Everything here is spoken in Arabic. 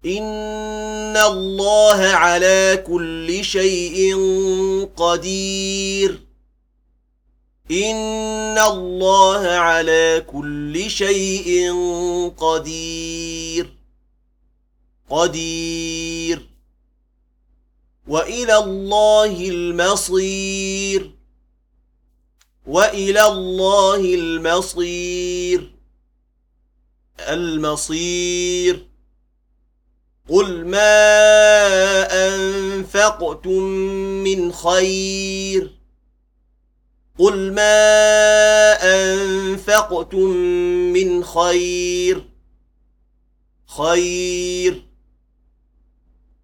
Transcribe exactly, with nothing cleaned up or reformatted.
إن الله على كل شيء قدير. إن الله على كل شيء قدير. قدير. وإلى الله المصير. وإلى الله المصير. المصير. قل ما أنفقتم من خير. قل ما أنفقتم من خير. خير